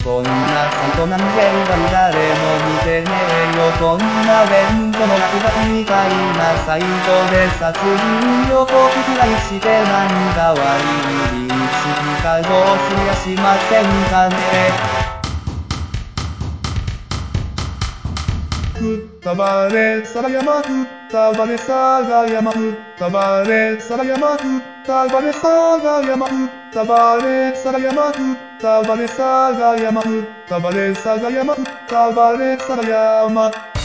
こんなサイトなんて誰も見てねえよ。こんな連ドの落書きみたいなサイトで殺人予告くらいしてなんだ割にリーチかどうすりゃしませんかね。ふったばれさら山ふったばれさが山ふったばれさら山ふったばれさが山ふったばれさら山ふったばれさが山ふったばれさが山ふったばれさら山